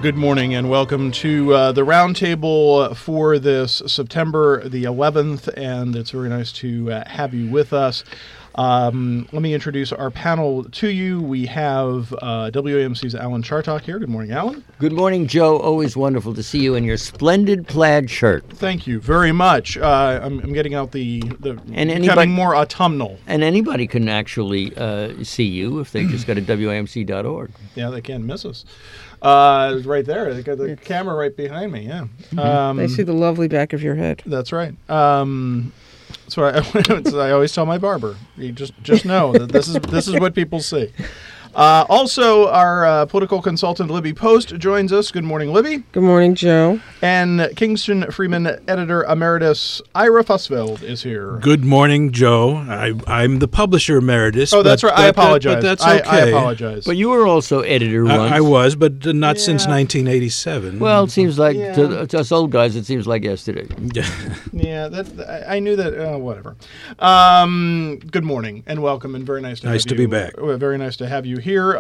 Good morning and welcome to the roundtable for this September the 11th, and it's very nice to have you with us. Let me introduce our panel to you. We have WAMC's Alan Chartock here. Good morning, Alan. Good morning, Joe. Always wonderful to see you in your splendid plaid shirt. Thank you very much. I'm getting out the becoming more autumnal. And anybody can actually see you if they just go to WAMC.org. Yeah, they can't miss us. Right there. They got the camera right behind me, yeah. They see the lovely back of your head. That's right. So I always tell my barber, you just know that this is what people see. Also, our political consultant, Libby Post, joins us. Good morning, Libby. Good morning, Joe. And Kingston Freeman editor emeritus Ira Fussfeld is here. Good morning, Joe. I'm the publisher emeritus. Oh, that's right. I apologize. But that's okay. I apologize. But you were also editor once. I was, but not since 1987. Well, it seems like to us old guys, it seems like yesterday. Yeah, I knew that. Whatever. Good morning and welcome, and very nice to have you. Nice to be back. Very nice to have you here.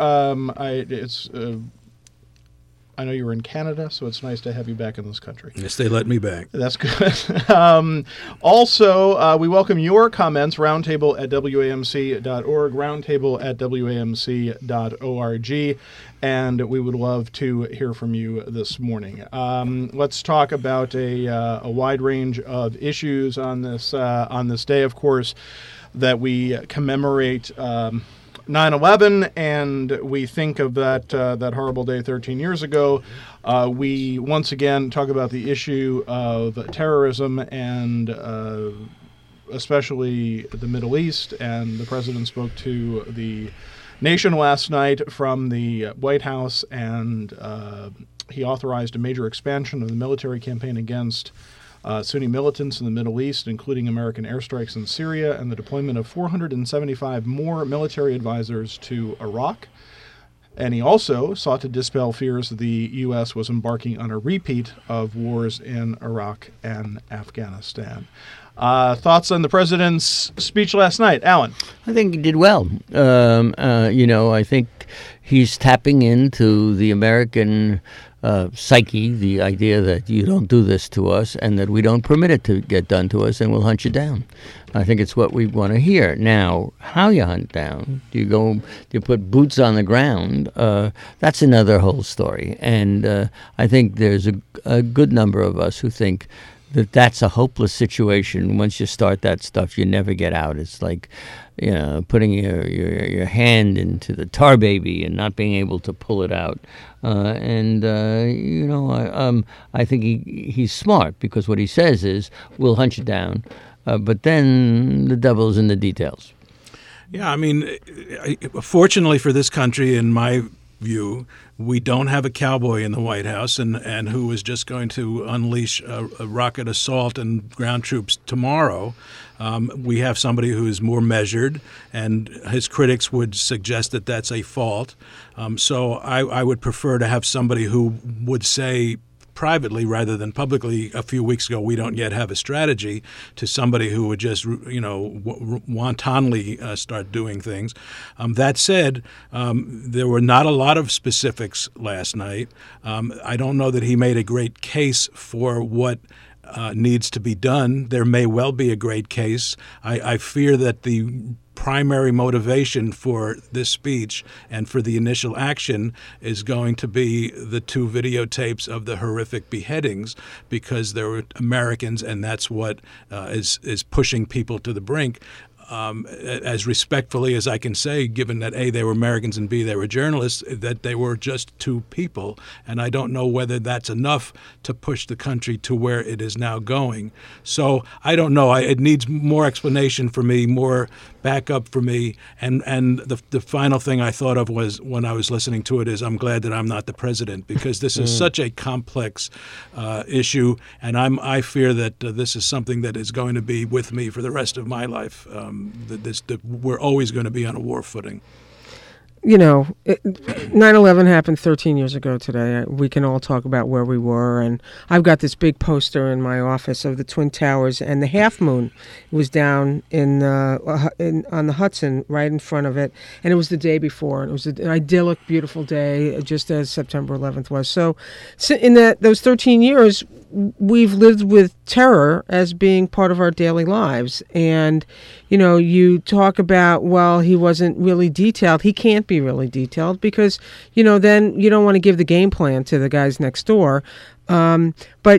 I know you were in Canada, so it's nice to have you back in this country. Yes, they let me back. That's good. Also, we welcome your comments, roundtable at WAMC.org, roundtable at WAMC.org, and we would love to hear from you this morning. Let's talk about a wide range of issues on this day, of course, that we commemorate 9/11, and we think of that horrible day 13 years ago. We once again talk about the issue of terrorism and especially the Middle East, and the president spoke to the nation last night from the White House, and he authorized a major expansion of the military campaign against Sunni militants in the Middle East, including American airstrikes in Syria and the deployment of 475 more military advisors to Iraq. And he also sought to dispel fears that the U.S. was embarking on a repeat of wars in Iraq and Afghanistan. Thoughts on the president's speech last night, Alan? I think he did well. I think he's tapping into the American psyche, the idea that you don't do this to us and that we don't permit it to get done to us and we'll hunt you down. I think it's what we want to hear. Now, how you hunt down, do you put boots on the ground? That's another whole story. And I think there's a good number of us who think that that's a hopeless situation. Once you start that stuff, you never get out. It's like, putting your hand into the tar baby and not being able to pull it out. I think he's smart, because what he says is, we'll hunt you down, but then the devil's in the details. Yeah, I mean, fortunately for this country, in my view, we don't have a cowboy in the White House and who is just going to unleash a rocket assault and ground troops tomorrow. We have somebody who is more measured, and his critics would suggest that that's a fault. So I would prefer to have somebody who would say privately rather than publicly a few weeks ago, we don't yet have a strategy, to somebody who would just, wantonly start doing things. That said, there were not a lot of specifics last night. I don't know that he made a great case for what needs to be done. There may well be a great case. I fear that the primary motivation for this speech and for the initial action is going to be the two videotapes of the horrific beheadings, because there were Americans, and that's what is pushing people to the brink. As respectfully as I can say, given that A, they were Americans, and B, they were journalists, that they were just two people. And I don't know whether that's enough to push the country to where it is now going. So I don't know. It needs more explanation for me, more backup for me. And the final thing I thought of was, when I was listening to it, is I'm glad that I'm not the president, because this is such a complex issue. And I fear that this is something that is going to be with me for the rest of my life. We're always going to be on a war footing. 9/11 happened 13 years ago today. We can all talk about where we were, and I've got this big poster in my office of the Twin Towers, and the half moon was down on the Hudson, right in front of it, and it was the day before, and it was an idyllic, beautiful day, just as September 11th was. So in those 13 years, we've lived with terror as being part of our daily lives. And, you talk about, well, he wasn't really detailed. He can't be really detailed because, then you don't want to give the game plan to the guys next door. But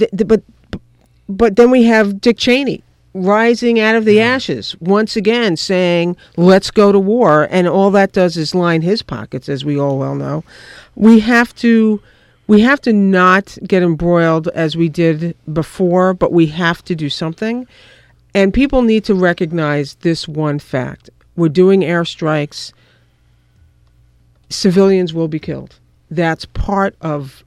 then we have Dick Cheney rising out of the ashes, once again saying, let's go to war. And all that does is line his pockets, as we all well know. We have to not get embroiled as we did before, but we have to do something. And people need to recognize this one fact. We're doing airstrikes. Civilians will be killed. That's part of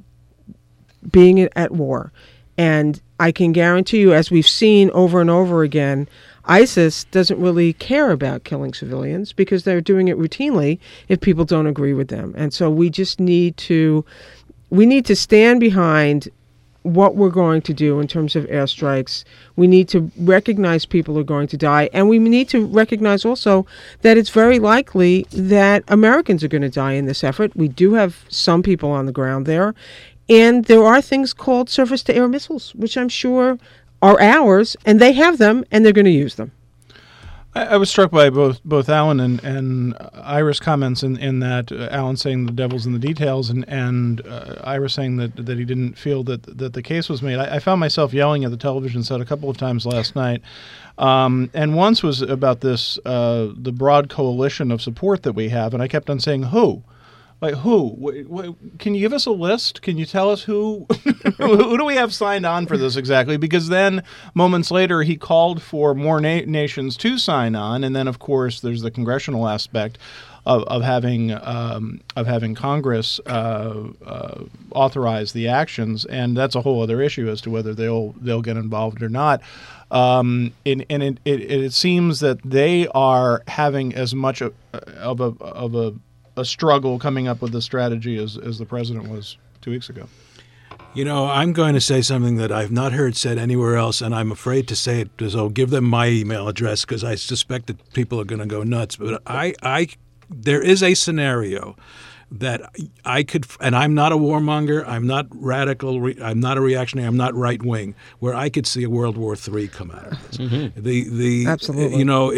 being at war. And I can guarantee you, as we've seen over and over again, ISIS doesn't really care about killing civilians because they're doing it routinely if people don't agree with them. And so we just need to stand behind what we're going to do in terms of airstrikes. We need to recognize people are going to die, and we need to recognize also that it's very likely that Americans are going to die in this effort. We do have some people on the ground there, and there are things called surface-to-air missiles, which I'm sure are ours, and they have them, and they're going to use them. I was struck by both Alan and Ira's comments in that Alan saying the devil's in the details and Ira saying that he didn't feel that the case was made. I found myself yelling at the television set a couple of times last night, and once was about this the broad coalition of support that we have, and I kept on saying who. Like who? Can you give us a list? Can you tell us who? Who do we have signed on for this exactly? Because then moments later he called for more nations to sign on, and then of course there's the congressional aspect of having Congress authorize the actions, and that's a whole other issue as to whether they'll get involved or not. And it seems that they are having as much of a struggle coming up with the strategy as the president was 2 weeks ago. I'm going to say something that I've not heard said anywhere else, and I'm afraid to say it because I'll give them my email address because I suspect that people are going to go nuts. But there is a scenario that I could, and I'm not a warmonger, I'm not radical, I'm not a reactionary, I'm not right wing, where I could see a World War III come out of this. Mm-hmm. Absolutely.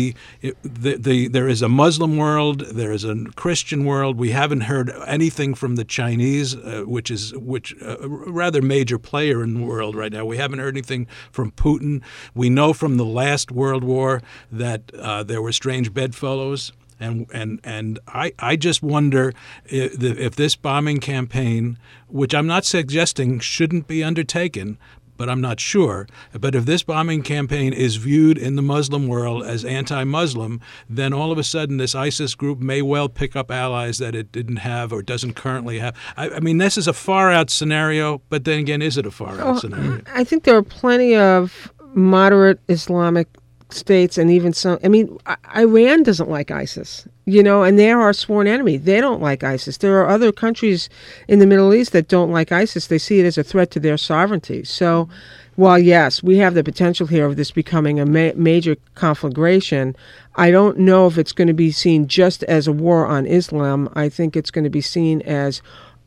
If there is a Muslim world, there is a Christian world. We haven't heard anything from the Chinese, which a rather major player in the world right now. We haven't heard anything from Putin. We know from the last World War that there were strange bedfellows. And I just wonder if this bombing campaign, which I'm not suggesting shouldn't be undertaken, but I'm not sure. But if this bombing campaign is viewed in the Muslim world as anti-Muslim, then all of a sudden this ISIS group may well pick up allies that it didn't have or doesn't currently have. I mean, this is a far-out scenario, but then again, is it a far-out scenario? I think there are plenty of moderate Islamic states and even some, Iran doesn't like ISIS, and they're our sworn enemy. They don't like ISIS. There are other countries in the Middle East that don't like ISIS. They see it as a threat to their sovereignty. So while, yes, we have the potential here of this becoming a major conflagration, I don't know if it's going to be seen just as a war on Islam. I think it's going to be seen as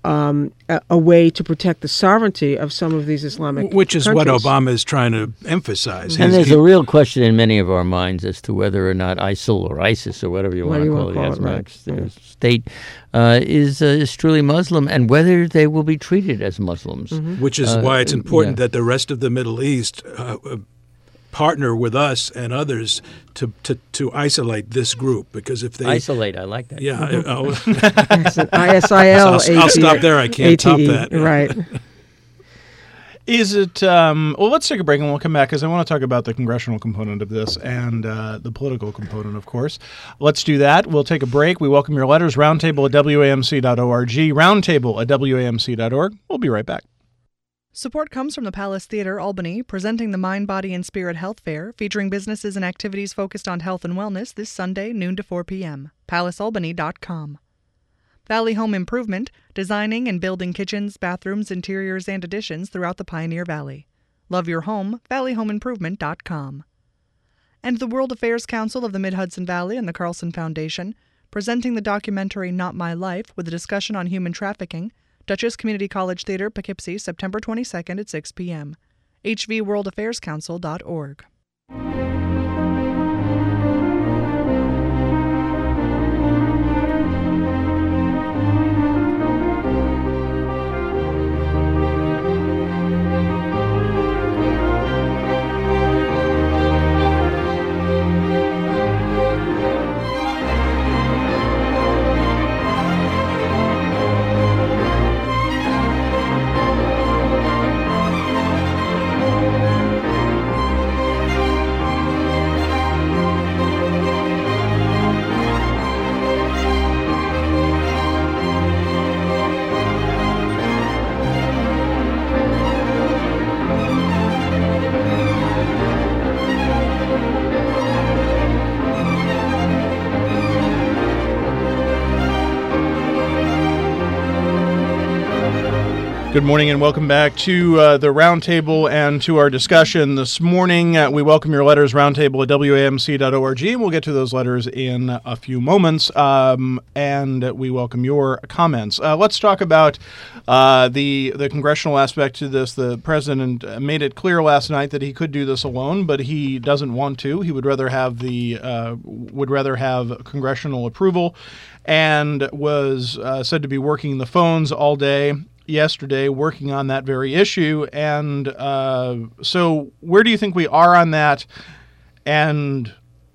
a way to protect the sovereignty of some of these Islamic Which is countries. what Obama is trying to emphasize. And there's a real question in many of our minds as to whether or not ISIL or ISIS or whatever you want to call it, right. State is truly Muslim, and whether they will be treated as Muslims. Mm-hmm. Which is why it's important that the rest of the Middle East partner with us and others to isolate this group, because if they isolate, I like that. Yeah, It's an ISIL. I'll stop there. I can't top that. Right. Is it? Well, let's take a break and we'll come back because I want to talk about the congressional component of this and the political component, of course. Let's do that. We'll take a break. We welcome your letters. Roundtable at WAMC.org. Roundtable at WAMC.org. We'll be right back. Support comes from the Palace Theater, Albany, presenting the Mind, Body, and Spirit Health Fair, featuring businesses and activities focused on health and wellness this Sunday, noon to 4 p.m. PalaceAlbany.com. Valley Home Improvement, designing and building kitchens, bathrooms, interiors, and additions throughout the Pioneer Valley. Love your home, valleyhomeimprovement.com. And the World Affairs Council of the Mid-Hudson Valley and the Carlson Foundation, presenting the documentary Not My Life with a discussion on human trafficking, Dutchess Community College Theater, Poughkeepsie, September 22nd at 6 p.m. hvworldaffairscouncil.org. Good morning and welcome back to the Roundtable and to our discussion this morning. We welcome your letters, roundtable at WAMC.org, and we'll get to those letters in a few moments, and we welcome your comments. Let's talk about the congressional aspect to this. The president made it clear last night that he could do this alone, but he doesn't want to. He would rather have congressional approval, and was said to be working the phones all day yesterday working on that very issue. And so where do you think we are on that? And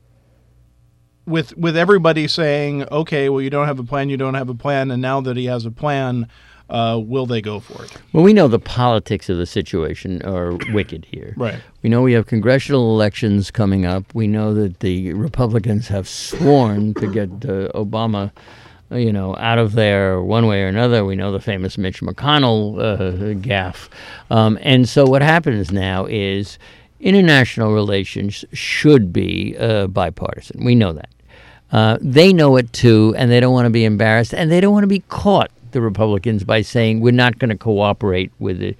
with everybody saying, okay, well, you don't have a plan, and now that he has a plan, will they go for it? Well, we know the politics of the situation are wicked here. Right. We know we have congressional elections coming up. We know that the Republicans have sworn to get Obama out of there one way or another. We know the famous Mitch McConnell gaffe. And so what happens now is international relations should be bipartisan. We know that. They know it too, and they don't want to be embarrassed, and they don't want to be caught, the Republicans, by saying we're not going to cooperate with the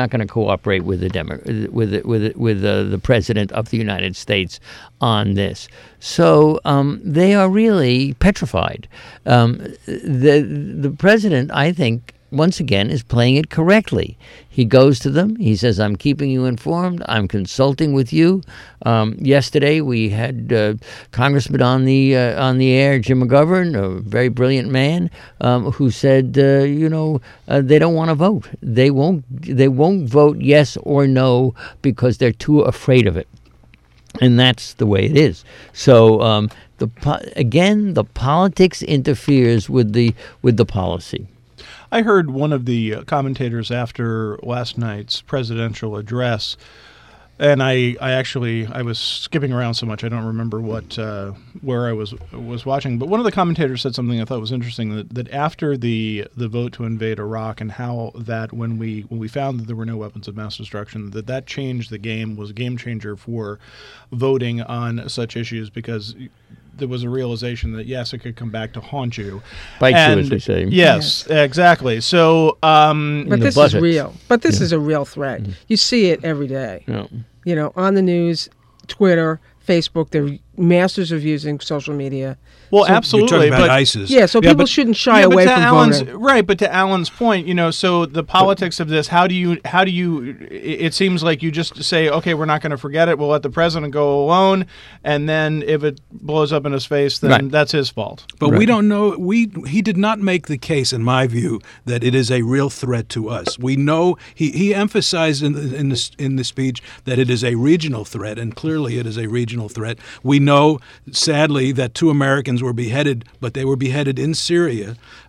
president of the United States on this. So they are really petrified. The president, I think, once again, is playing it correctly. He goes to them. He says, I'm keeping you informed. I'm consulting with you. Yesterday, we had Congressman on the air, Jim McGovern, a very brilliant man, who said, they don't want to vote. They won't vote yes or no because they're too afraid of it. And that's the way it is. So, the politics interferes with the policy. I heard one of the commentators after last night's presidential address, and I was skipping around so much I don't remember where I was watching, but one of the commentators said something I thought was interesting, that after the vote to invade Iraq, and how that when we found that there were no weapons of mass destruction, that changed the game, was a game changer for voting on such issues, because there was a realization that, yes, it could come back to haunt you. Bite you, as we say. Yes, exactly. So, but this is real. But this is a real threat. You see it every day. Yeah. On the news, Twitter, Facebook, they're masters of using social media. Well, absolutely. You're talking about ISIS. Yeah, so people shouldn't shy away from voting. Right, but to Alan's point, so the politics of this, how do you? It seems like you just say, okay, we're not going to forget it. We'll let the president go alone, and then if it blows up in his face, then that's his fault. But we don't know. He did not make the case, in my view, that it is a real threat to us. We know he emphasized in the speech that it is a regional threat, and clearly it is a regional threat. We know, sadly, that 2 Americans were beheaded, but they were beheaded in Syria.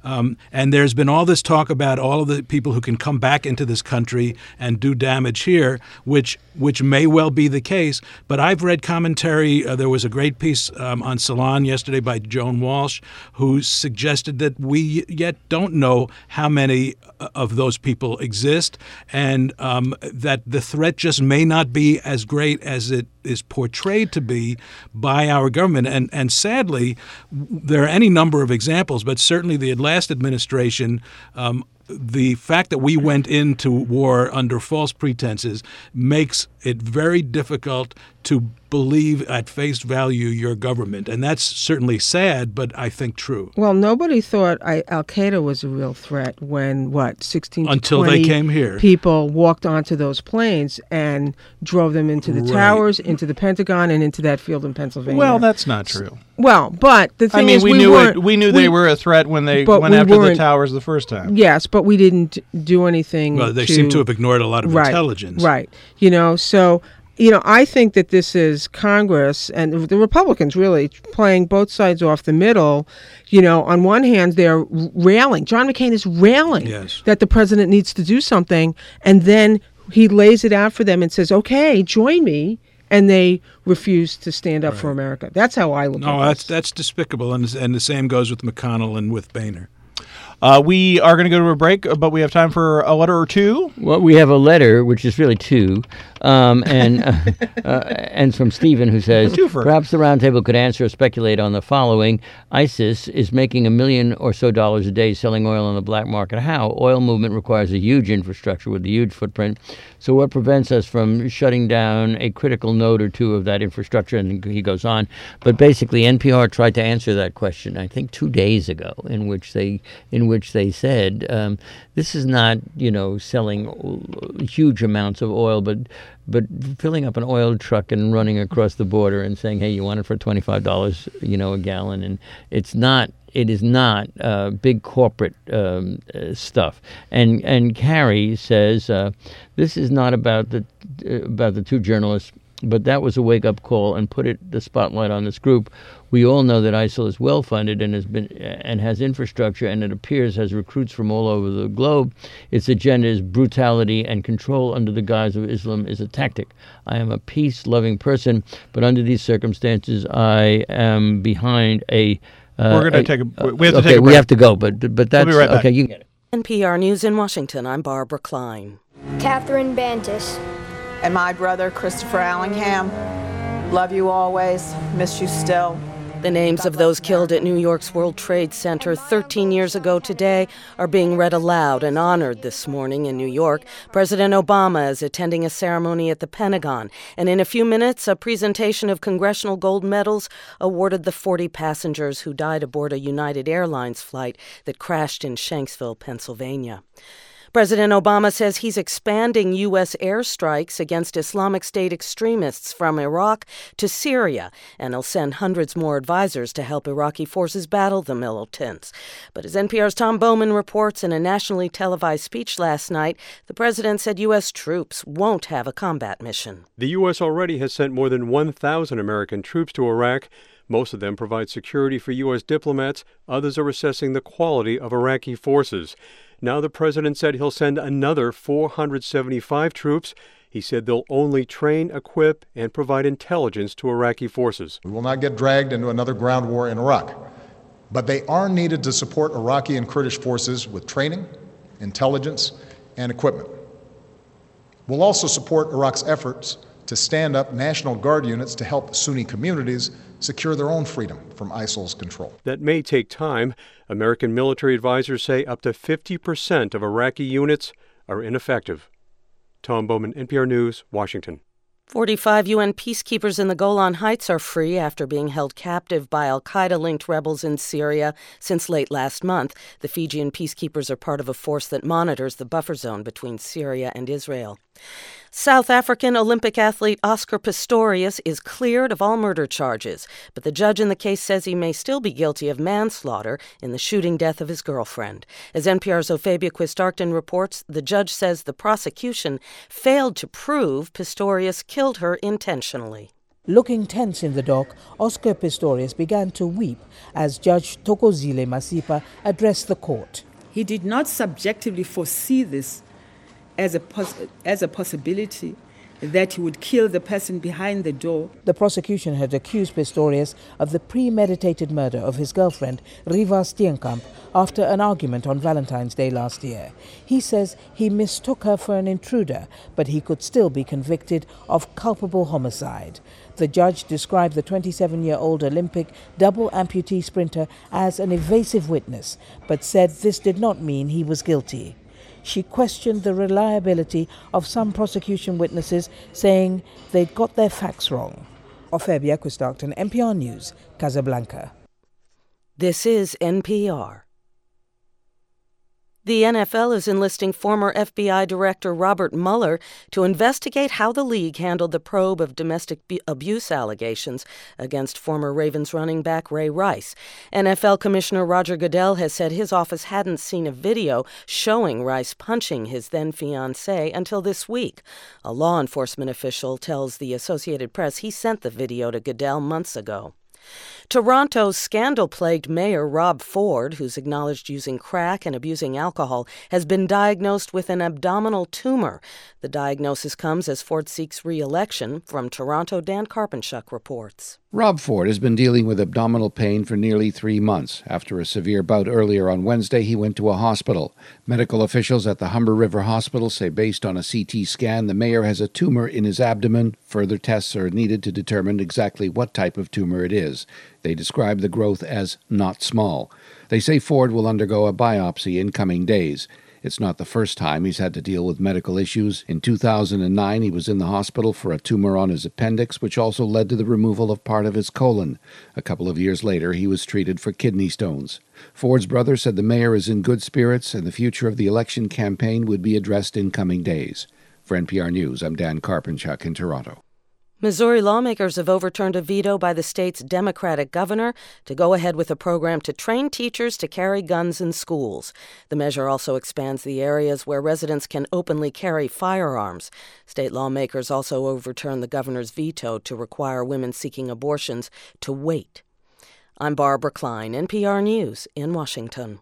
And there's been all this talk about all of the people who can come back into this country and do damage here, which may well be the case. But I've read commentary. There was a great piece on Salon yesterday by Joan Walsh, who suggested that we yet don't know how many of those people exist, and that the threat just may not be as great as it is portrayed to be by our government. And sadly, there are any number of examples, but certainly the last administration, the fact that we went into war under false pretenses makes it very difficult to believe at face value your government. And that's certainly sad, but I think true. Well, nobody thought Al-Qaeda was a real threat when, 16 to until 20 they came here. People walked onto those planes and drove them into the towers, into the Pentagon, and into that field in Pennsylvania. Well, that's not true. Well, but the thing is, we knew they were a threat when they went after the towers the first time. Yes, but we didn't do anything. Well, they seem to have ignored a lot of intelligence. Right. So, I think that this is Congress and the Republicans really playing both sides off the middle. On one hand, they're railing. John McCain is railing that the president needs to do something, and then he lays it out for them and says, "Okay, join me." And they refuse to stand up for America. That's how I look at this. That's despicable, and the same goes with McConnell and with Boehner. We are going to go to a break, but we have time for a letter or two. Well, we have a letter, which is really two, and from Stephen, who says, perhaps the roundtable could answer or speculate on the following. ISIS is making $1 million or so a day selling oil on the black market. How? Oil movement requires a huge infrastructure with a huge footprint. So what prevents us from shutting down a critical node or two of that infrastructure? And he goes on. But basically, NPR tried to answer that question, I think 2 days ago, in which they said, this is not, selling huge amounts of oil, but filling up an oil truck and running across the border and saying, hey, you want it for $25, a gallon. And it is not big corporate stuff. And Carrie says, this is not about the two journalists, but that was a wake-up call and put the spotlight on this group. We all know that ISIL is well-funded and has infrastructure, and it appears has recruits from all over the globe. Its agenda is brutality, and control under the guise of Islam is a tactic. I am a peace-loving person, but under these circumstances, I am behind a... We're going to take a break. We have to go, but that's... We'll be right back. Okay, you get it. NPR News in Washington, I'm Barbara Klein. Catherine Bantis. And my brother, Christopher Allingham. Love you always. Miss you still. The names of those killed at New York's World Trade Center 13 years ago today are being read aloud and honored this morning in New York. President Obama is attending a ceremony at the Pentagon. And in a few minutes, a presentation of congressional gold medals awarded the 40 passengers who died aboard a United Airlines flight that crashed in Shanksville, Pennsylvania. President Obama says he's expanding U.S. airstrikes against Islamic State extremists from Iraq to Syria, and he'll send hundreds more advisors to help Iraqi forces battle the militants. But as NPR's Tom Bowman reports in a nationally televised speech last night, the president said U.S. troops won't have a combat mission. The U.S. already has sent more than 1,000 American troops to Iraq. Most of them provide security for U.S. diplomats. Others are assessing the quality of Iraqi forces. Now the president said he'll send another 475 troops. He said they'll only train, equip, and provide intelligence to Iraqi forces. We will not get dragged into another ground war in Iraq, but they are needed to support Iraqi and Kurdish forces with training, intelligence, and equipment. We'll also support Iraq's efforts to stand up National Guard units to help Sunni communities secure their own freedom from ISIL's control. That may take time. American military advisors say up to 50% of Iraqi units are ineffective. Tom Bowman, NPR News, Washington. 45 UN peacekeepers in the Golan Heights are free after being held captive by al-Qaeda-linked rebels in Syria since late last month. The Fijian peacekeepers are part of a force that monitors the buffer zone between Syria and Israel. South African Olympic athlete Oscar Pistorius is cleared of all murder charges, but the judge in the case says he may still be guilty of manslaughter in the shooting death of his girlfriend. As NPR's Ophabia Quist-Arcton reports, the judge says the prosecution failed to prove Pistorius killed her intentionally. Looking tense in the dock, Oscar Pistorius began to weep as Judge Thokozile Masipa addressed the court. He did not subjectively foresee this as a possibility that he would kill the person behind the door. The prosecution had accused Pistorius of the premeditated murder of his girlfriend, Riva Steenkamp, after an argument on Valentine's Day last year. He says he mistook her for an intruder, but he could still be convicted of culpable homicide. The judge described the 27-year-old Olympic double amputee sprinter as an evasive witness, but said this did not mean he was guilty. She questioned the reliability of some prosecution witnesses, saying they'd got their facts wrong. Ofebia Quistocton, NPR News, Casablanca. This is NPR. The NFL is enlisting former FBI Director Robert Mueller to investigate how the league handled the probe of domestic abuse allegations against former Ravens running back Ray Rice. NFL Commissioner Roger Goodell has said his office hadn't seen a video showing Rice punching his then-fiancée until this week. A law enforcement official tells the Associated Press he sent the video to Goodell months ago. Toronto's scandal-plagued mayor Rob Ford, who's acknowledged using crack and abusing alcohol, has been diagnosed with an abdominal tumor. The diagnosis comes as Ford seeks re-election. From Toronto, Dan Karpenchuk reports. Rob Ford has been dealing with abdominal pain for nearly 3 months. After a severe bout earlier on Wednesday, he went to a hospital. Medical officials at the Humber River Hospital say based on a CT scan, the mayor has a tumor in his abdomen. Further tests are needed to determine exactly what type of tumor it is. They describe the growth as not small. They say Ford will undergo a biopsy in coming days. It's not the first time he's had to deal with medical issues. In 2009, he was in the hospital for a tumor on his appendix, which also led to the removal of part of his colon. A couple of years later, he was treated for kidney stones. Ford's brother said the mayor is in good spirits and the future of the election campaign would be addressed in coming days. For NPR News, I'm Dan Karpenchuk in Toronto. Missouri lawmakers have overturned a veto by the state's Democratic governor to go ahead with a program to train teachers to carry guns in schools. The measure also expands the areas where residents can openly carry firearms. State lawmakers also overturned the governor's veto to require women seeking abortions to wait. I'm Barbara Klein, NPR News in Washington.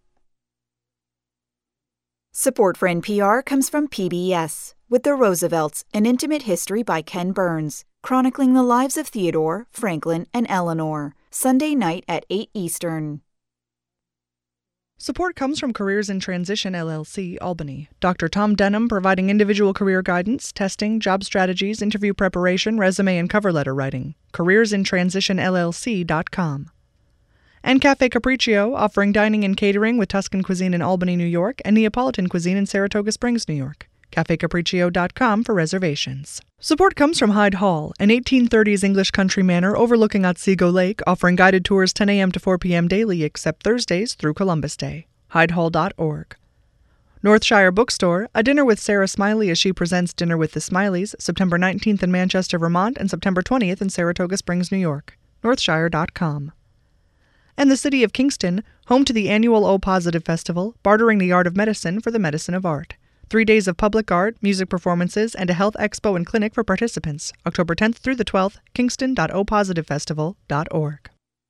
Support for NPR comes from PBS, with The Roosevelts, an intimate history by Ken Burns, chronicling the lives of Theodore, Franklin, and Eleanor. Sunday night at 8 Eastern. Support comes from Careers in Transition, LLC, Albany. Dr. Tom Denham providing individual career guidance, testing, job strategies, interview preparation, resume, and cover letter writing. CareersInTransitionLLC.com. And Cafe Capriccio, offering dining and catering with Tuscan cuisine in Albany, New York, and Neapolitan cuisine in Saratoga Springs, New York. CafeCapriccio.com for reservations. Support comes from Hyde Hall, an 1830s English country manor overlooking Otsego Lake, offering guided tours 10 a.m. to 4 p.m. daily except Thursdays through Columbus Day. HydeHall.org. Northshire Bookstore, a dinner with Sarah Smiley as she presents Dinner with the Smileys, September 19th in Manchester, Vermont, and September 20th in Saratoga Springs, New York. Northshire.com. And the City of Kingston, home to the annual O Positive Festival, bartering the art of medicine for the medicine of art. 3 days of public art, music performances, and a health expo and clinic for participants. October 10th through the 12th, kingston.opositivefestival.org.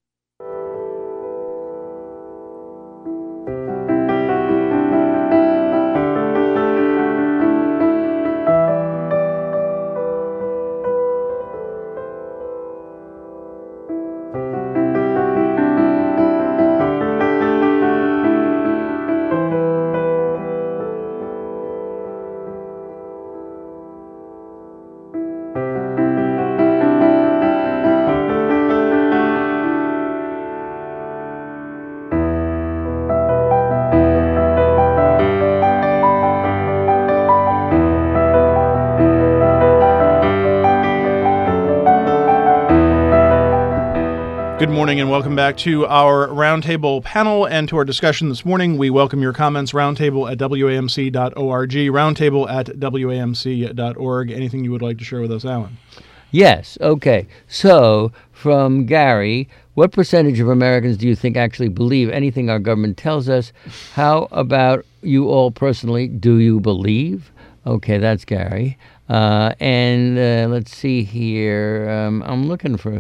Good morning and welcome back to our Roundtable panel and to our discussion this morning. We welcome your comments, roundtable at WAMC.org, roundtable at WAMC.org. Anything you would like to share with us, Alan? Yes, okay. So, from Gary, What percentage of Americans do you think actually believe anything our government tells us? How about you all personally? Do you believe? Okay, that's Gary. And let's see here. I'm looking for.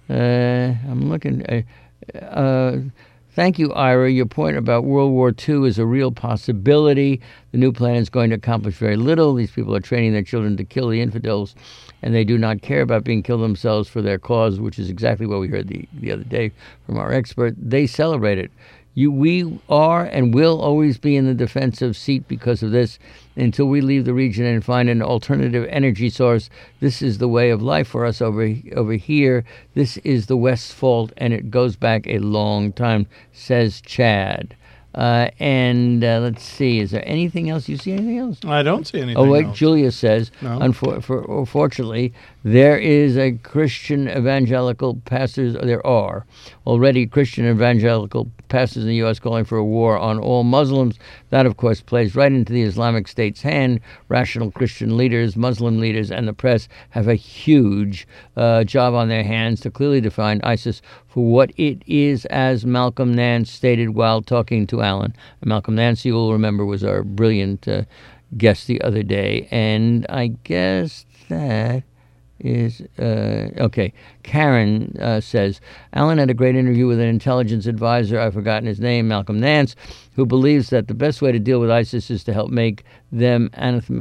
Thank you, Ira. Your point about World War II is a real possibility. The new plan is going to accomplish very little. These people are training their children to kill the infidels, and they do not care about being killed themselves for their cause, which is exactly what we heard the other day from our expert. They celebrate it. We are and will always be in the defensive seat because of this until we leave the region and find an alternative energy source. This is the way of life for us over here. This is the West's fault, and it goes back a long time, says Chad. Let's see. Is there anything else? You see anything else? I don't see anything else. Oh, wait. Else. Julia says, no. Unfortunately, there is a Christian evangelical pastors. There are already Christian evangelical pastors in the U.S. calling for a war on all Muslims. That, of course, plays right into the Islamic State's hand. Rational Christian leaders, Muslim leaders, and the press have a huge job on their hands to clearly define ISIS for what it is, as Malcolm Nance stated while talking to Alan. Malcolm Nance, you will remember, was our brilliant guest the other day. And I guess that is okay. Karen says, Alan had a great interview with an intelligence advisor, I've forgotten his name, Malcolm Nance, who believes that the best way to deal with ISIS is to help make them an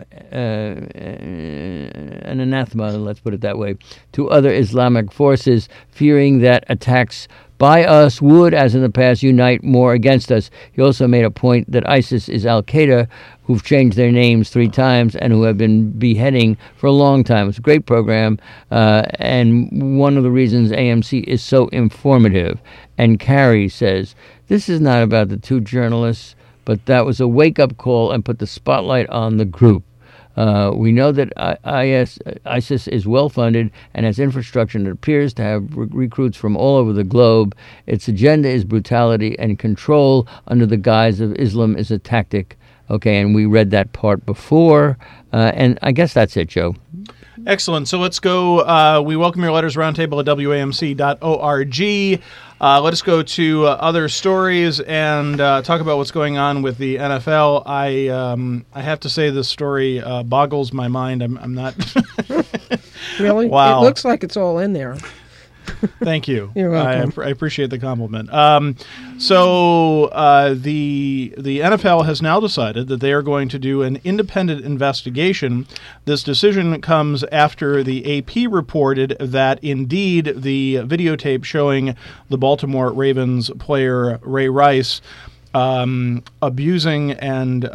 anathema, let's put it that way, to other Islamic forces, fearing that attacks by us would, as in the past, unite more against us. He also made a point that ISIS is Al-Qaeda, who've changed their names 3 times and who have been beheading for a long time. It's a great program, and one of the reasons AMC is so informative. And Carrie says, this is not about the 2 journalists, but that was a wake-up call and put the spotlight on the group. We know that ISIS is well-funded and has infrastructure that appears to have recruits from all over the globe. Its agenda is brutality, and control under the guise of Islam is a tactic. Okay, and we read that part before, and I guess that's it, Joe. Excellent. So let's go. We welcome your letters, roundtable at WAMC.org. Let us go to other stories and talk about what's going on with the NFL. I have to say this story boggles my mind. I'm not... Really? Wow. It looks like it's all in there. Thank you. You're welcome. I appreciate the compliment. So the NFL has now decided that they are going to do an independent investigation. This decision comes after the AP reported that indeed the videotape showing the Baltimore Ravens player Ray Rice abusing and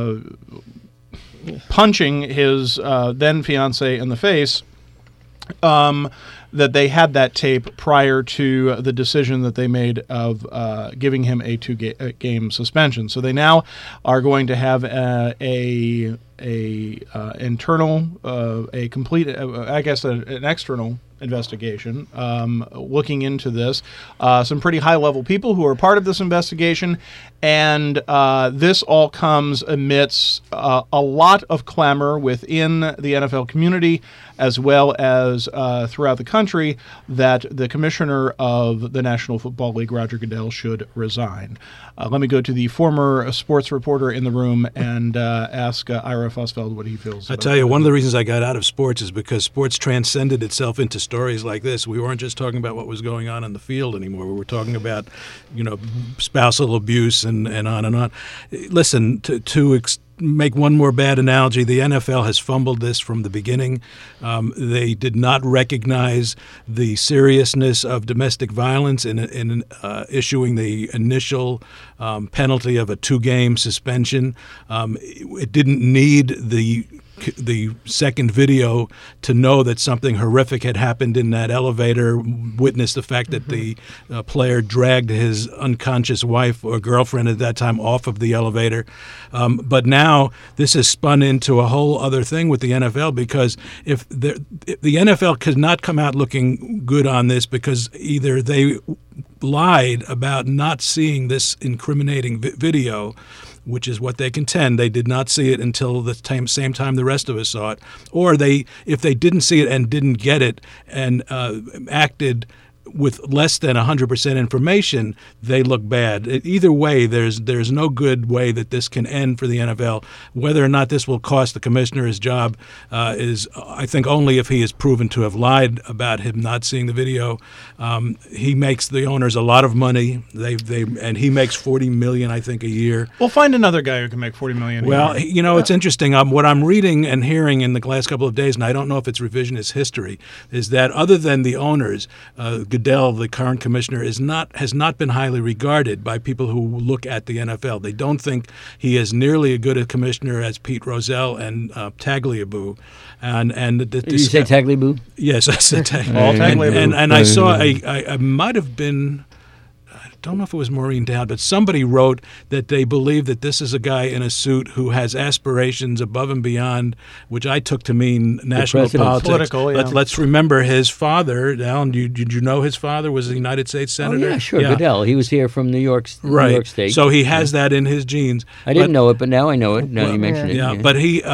punching his then fiancée in the face, that they had that tape prior to the decision that they made of giving him a 2-game suspension. So they now are going to have an external investigation looking into this. Some pretty high-level people who are part of this investigation, and this all comes amidst a lot of clamor within the NFL community, as well as throughout the country, that the commissioner of the National Football League, Roger Goodell, should resign. Let me go to the former sports reporter in the room and ask Ira Fosfeld what he feels. I tell you, one of the reasons I got out of sports is because sports transcended itself into stories like this. We weren't just talking about what was going on in the field anymore. We were talking about, spousal abuse and on and on. Listen, to make one more bad analogy, the NFL has fumbled this from the beginning. They did not recognize the seriousness of domestic violence in issuing the initial penalty of a 2-game suspension. It didn't need the second video to know that something horrific had happened in that elevator, witnessed the fact that the player dragged his unconscious wife or girlfriend at that time off of the elevator. But now this has spun into a whole other thing with the NFL, because if the NFL could not come out looking good on this, because either they lied about not seeing this incriminating video, which is what they contend. They did not see it until the same time the rest of us saw it. Or if they didn't see it and didn't get it and acted with less than 100% information, they look bad. Either way, there's no good way that this can end for the NFL. Whether or not this will cost the commissioner his job is, I think, only if he is proven to have lied about him not seeing the video. He makes the owners a lot of money. And he makes $40 million, I think, a year. Well, find another guy who can make $40 million a year. Well, it's interesting. What I'm reading and hearing in the last couple of days, and I don't know if it's revisionist history, is that other than the owners, Goodell, the current commissioner, has not been highly regarded by people who look at the NFL. They don't think he is nearly as good a commissioner as Pete Rozelle and Tagliabue. Did you say Tagliabue? Yes, I said Tagliabue. And I saw I might have been. Don't know if it was Maureen Dowd, but somebody wrote that they believe that this is a guy in a suit who has aspirations above and beyond, which I took to mean national politics. Political, yeah. Let's remember his father. Alan, did you know his father was a United States Senator? Oh, yeah, sure. Yeah. Goodell. He was here from New York State. So he has that in his genes. I didn't know it, but now I know it. Now you mention it. Yeah, but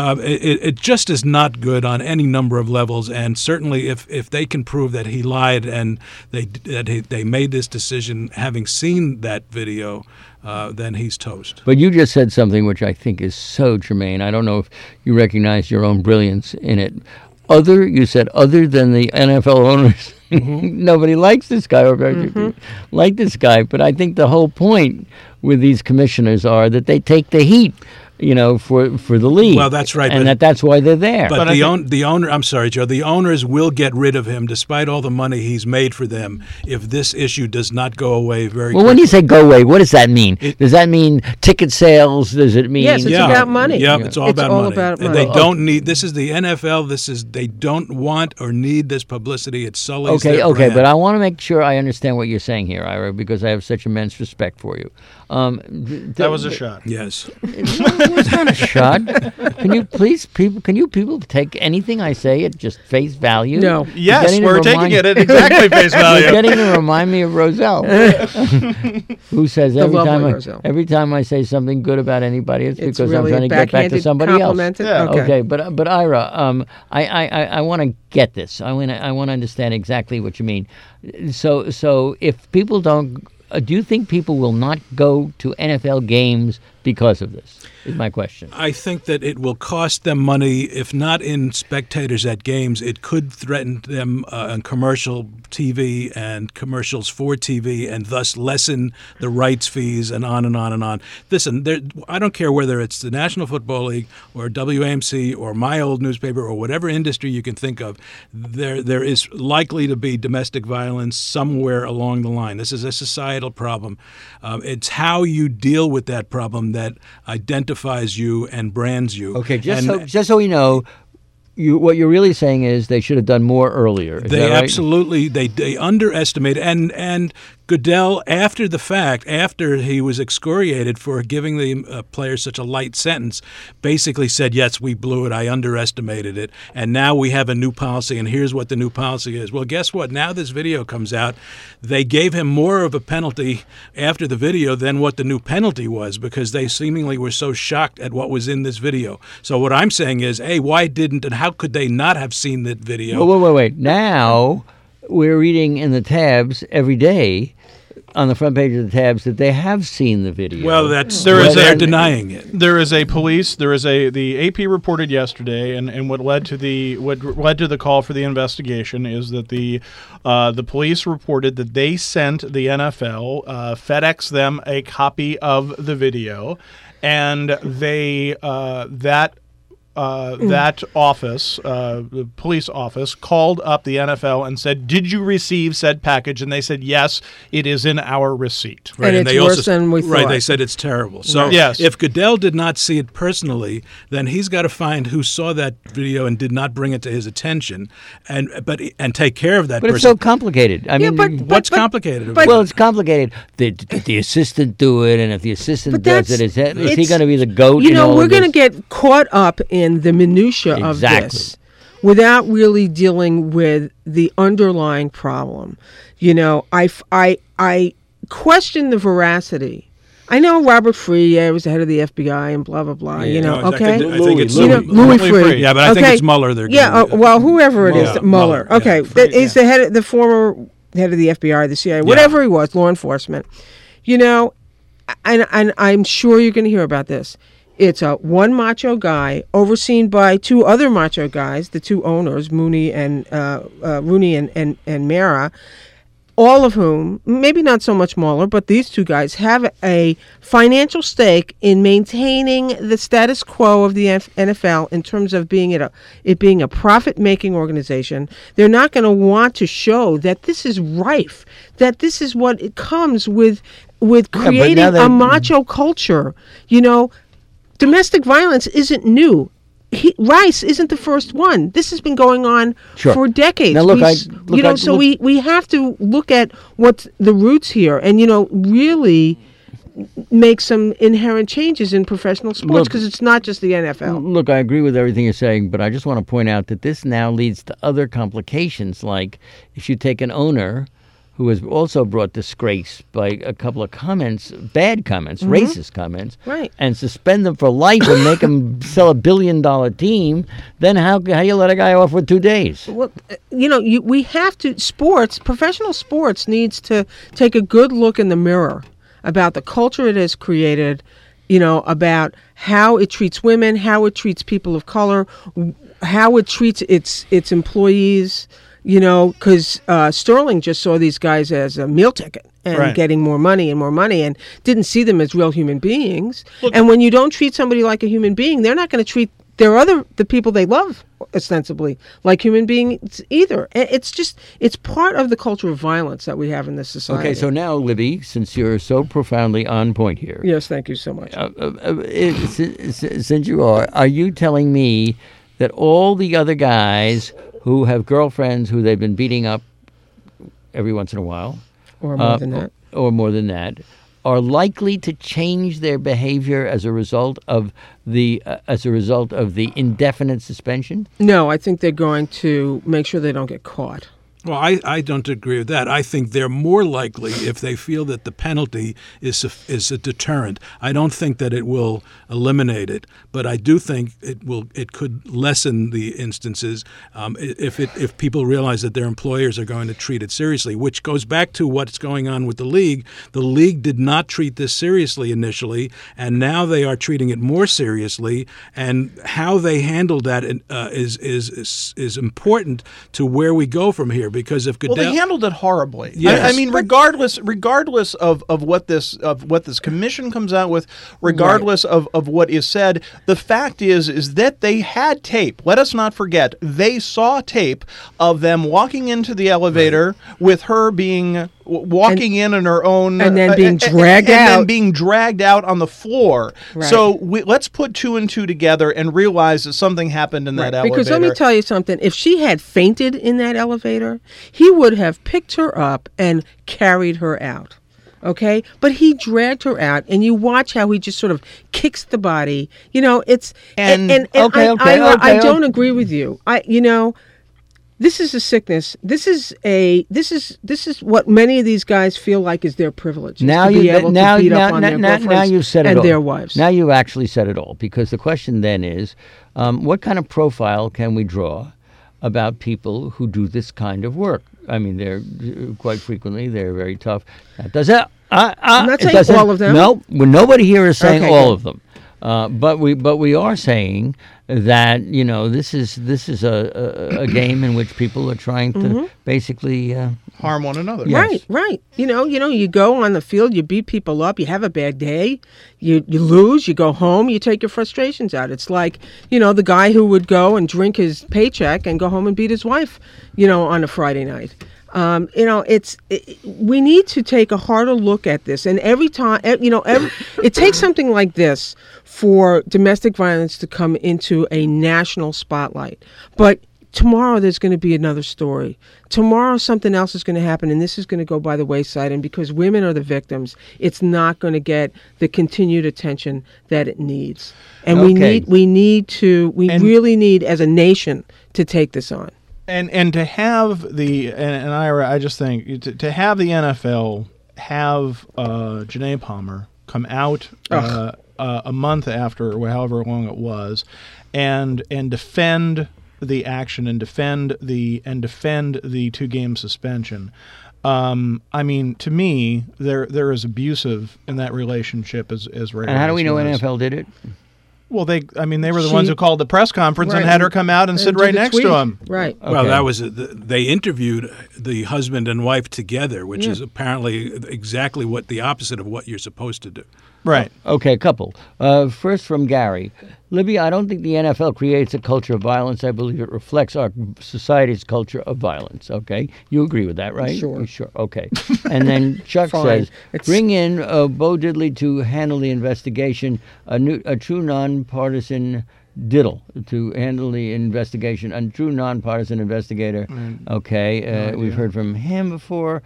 it just is not good on any number of levels, and certainly if they can prove that he lied and they made this decision having seen that video, then he's toast. But you just said something which I think is so germane. I don't know if you recognize your own brilliance in it. You said other than the NFL owners, nobody likes this guy or like this guy. But I think the whole point with these commissioners are that they take the heat, for the league. Well, that's right. And that's why they're there. But the owner, I'm sorry, Joe, the owners will get rid of him despite all the money he's made for them if this issue does not go away very quickly. Well, when you say go away, what does that mean? Does that mean ticket sales? Does it mean... Yes, it's about money. Yeah, it's all about money. They don't need... This is the NFL. They don't want or need this publicity. It sullies their brand. But I want to make sure I understand what you're saying here, Ira, because I have such immense respect for you. That was a shot. Yes. It's not a shot. Can you people take anything I say at just face value? No. Yes, we're taking it at exactly face value. You're getting to remind me of Rozelle, who says every time I say something good about anybody, it's because really I'm trying to get back to somebody else. Yeah. Okay, but Ira, I want to get this. I want to understand exactly what you mean. So if people don't. Do you think people will not go to NFL games because of this, is my question. I think that it will cost them money, if not in spectators at games. It could threaten them on commercial TV and commercials for TV, and thus lessen the rights fees and on and on and on. Listen, I don't care whether it's the National Football League or WAMC or my old newspaper or whatever industry you can think of, there is likely to be domestic violence somewhere along the line. This is a societal problem. It's how you deal with that problem that identifies you and brands you. Okay, just so we know, what you're really saying is they should have done more earlier. Is they that right? Absolutely, they underestimated, and Goodell, after the fact, after he was excoriated for giving the players such a light sentence, basically said, yes, we blew it, I underestimated it, and now we have a new policy, and here's what the new policy is. Well, guess what? Now this video comes out. They gave him more of a penalty after the video than what the new penalty was, because they seemingly were so shocked at what was in this video. So what I'm saying is, hey, why didn't and how could they not have seen that video? Wait. Now we're reading in the tabs every day, on the front page of the tabs, that they have seen the video. Well, they're denying it. There is the AP reported yesterday, and what led to the call for the investigation is that the police reported that they sent the NFL, FedEx them a copy of the video, and they that office, the police office, called up the NFL and said, did you receive said package? And they said, yes, it is in our receipt. Right, and it's worse than we thought. Right, they said it's terrible. So yes. If Goodell did not see it personally, then he's got to find who saw that video and did not bring it to his attention and take care of that person. But it's so complicated. I mean, what's complicated about it? Well, it's complicated. Did the assistant do it? And if the assistant does it, is he going to be the GOAT? We're going to get caught up in the minutia of this without really dealing with the underlying problem. I question the veracity. I know Robert Free was the head of the FBI and blah blah blah. I think it's Louis Free. Yeah, but I think it's Mueller. Whoever it is, Mueller. Okay, is the head, the former head of the FBI, the CIA, whatever he was, law enforcement. You know, and I'm sure you're going to hear about this. It's one macho guy overseen by two other macho guys, the two owners, Rooney and Mara, all of whom, maybe not so much Mueller, but these two guys have a financial stake in maintaining the status quo of the NFL in terms of it being a profit-making organization. They're not going to want to show that this is rife, that this is what it comes with creating a macho culture. You know, domestic violence isn't new. Rice isn't the first one. This has been going on for decades. Now, we have to look at what's the roots here, and really make some inherent changes in professional sports, because it's not just the NFL. Look, I agree with everything you're saying, but I just want to point out that this now leads to other complications, like if you take an owner who has also brought disgrace by a couple of comments, bad comments, racist comments, right, and suspend them for life and make them sell $1 billion team, then how you let a guy off with 2 days? Well, we have to, professional sports needs to take a good look in the mirror about the culture it has created, about how it treats women, how it treats people of color, how it treats its employees. Because Sterling just saw these guys as a meal ticket and getting more money and didn't see them as real human beings. Look, and when you don't treat somebody like a human being, they're not going to treat the people they love, ostensibly, like human beings either. It's part of the culture of violence that we have in this society. Okay, so now, Libby, since you're so profoundly on point here. Yes, thank you so much. Since you are you telling me that all the other guys who have girlfriends who they've been beating up every once in a while, or more than that, are likely to change their behavior as a result of the indefinite suspension? No, I think they're going to make sure they don't get caught. Well, I don't agree with that. I think they're more likely if they feel that the penalty is a deterrent. I don't think that it will eliminate it, but I do think it could lessen the instances if people realize that their employers are going to treat it seriously, which goes back to what's going on with the league. The league did not treat this seriously initially, and now they are treating it more seriously, and how they handle that is important to where we go from here. Because if Goodell, they handled it horribly. Yes. I mean, regardless of what this commission comes out with, regardless of what is said, the fact is that they had tape. Let us not forget, they saw tape of them walking into the elevator with her walking in her own, and then being dragged out, and then being dragged out on the floor. Right. So let's put two and two together and realize that something happened in that elevator. Because let me tell you something: if she had fainted in that elevator, he would have picked her up and carried her out. Okay, but he dragged her out, and you watch how he just sort of kicks the body. I don't agree with you. This is a sickness. This is what many of these guys feel like is their privilege. Now you've said it all. Their wives. Now you actually said it all, because the question then is, what kind of profile can we draw about people who do this kind of work? I mean, they're quite frequently they're very tough. Does it? I'm not saying all of them. No, nobody here is saying all of them. But we are saying that this is a game in which people are trying to basically harm one another. Yes. Right. You go on the field, you beat people up, you have a bad day, you lose, you go home, you take your frustrations out. It's like the guy who would go and drink his paycheck and go home and beat his wife, on a Friday night. We need to take a harder look at this. And every time, it takes something like this for domestic violence to come into a national spotlight. But tomorrow there's going to be another story. Tomorrow something else is going to happen, and this is going to go by the wayside. And because women are the victims, it's not going to get the continued attention that it needs. And we really need as a nation to take this on. And to have Ira, I just think to have the NFL have Janae Palmer come out a month after, or however long it was, and defend the action and defend the 2-game suspension. I mean, to me, there is abusive in that relationship as Ray. And how do we know was. NFL did it? Well, they were the ones who called the press conference and had her come out and sit right next to him. Right. Well, that was they interviewed the husband and wife together, which is apparently exactly what the opposite of what you're supposed to do. Right. Okay, a couple. First from Gary. Libby, I don't think the NFL creates a culture of violence. I believe it reflects our society's culture of violence. Okay? You agree with that, right? Sure. Sure. Okay. And then Chuck says, bring in Bo Diddley to handle the investigation, a true nonpartisan Diddle to handle the investigation, a true nonpartisan investigator. Okay, we've heard from him before.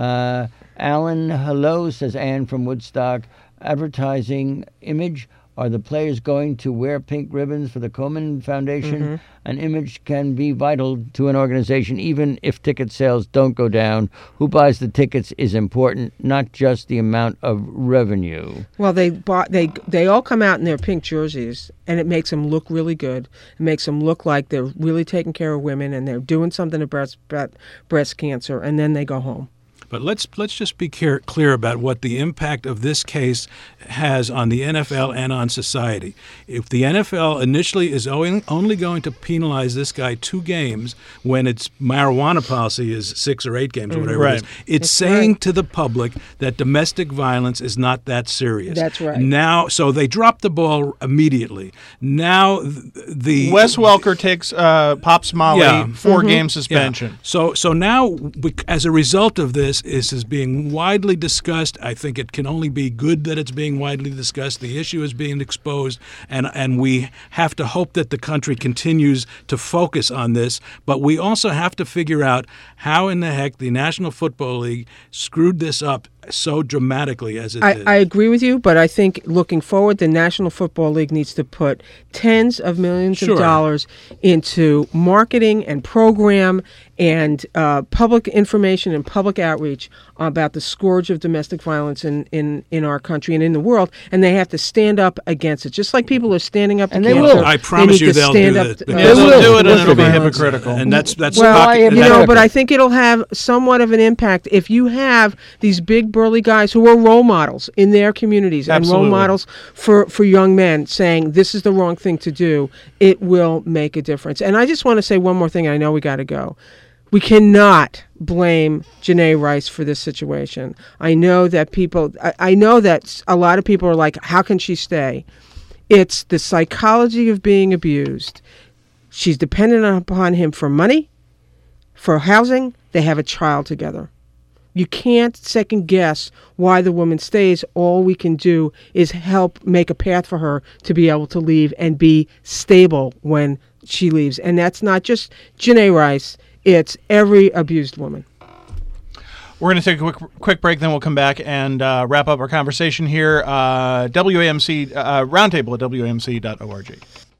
Alan, hello, says Ann from Woodstock. Advertising image. Are the players going to wear pink ribbons for the Komen Foundation? An image can be vital to an organization, even if ticket sales don't go down. Who buys the tickets is important, not just the amount of revenue. Well, they all come out in their pink jerseys, and it makes them look really good. It makes them look like they're really taking care of women and they're doing something about breast cancer, and then they go home. But let's just be clear about what the impact of this case has on the NFL and on society. If the NFL initially is only going to penalize this guy 2 games when its marijuana policy is 6 or 8 games or whatever it is, it's saying to the public that domestic violence is not that serious. That's right. Now, so they dropped the ball immediately. Now the Wes Welker takes Pops Molly 4-game suspension. Yeah. So now, as a result of this is being widely discussed. I think it can only be good that it's being widely discussed. The issue is being exposed, and we have to hope that the country continues to focus on this. But we also have to figure out how in the heck the National Football League screwed this up so dramatically as it did. I agree with you, but I think looking forward, the National Football League needs to put tens of millions of dollars into marketing and program and public information and public outreach about the scourge of domestic violence in our country and in the world, and they have to stand up against it, just like people are standing up to and cancer. They will. I promise you they'll do it. They'll do it, and it'll be hypocritical. And that's well, but I think it'll have somewhat of an impact if you have these big burly guys who are role models in their communities and role models for young men saying this is the wrong thing to do. It will make a difference. And I just want to say one more thing. I know we got to go. We cannot blame Janae Rice for this situation. I know that I know that a lot of people are like, how can she stay? It's the psychology of being abused. She's dependent upon him for money, for housing. They have a child together. You can't second guess why the woman stays. All we can do is help make a path for her to be able to leave and be stable when she leaves. And that's not just Janae Rice. It's every abused woman. We're going to take a quick break, then we'll come back and wrap up our conversation here. WAMC Roundtable at WAMC.org.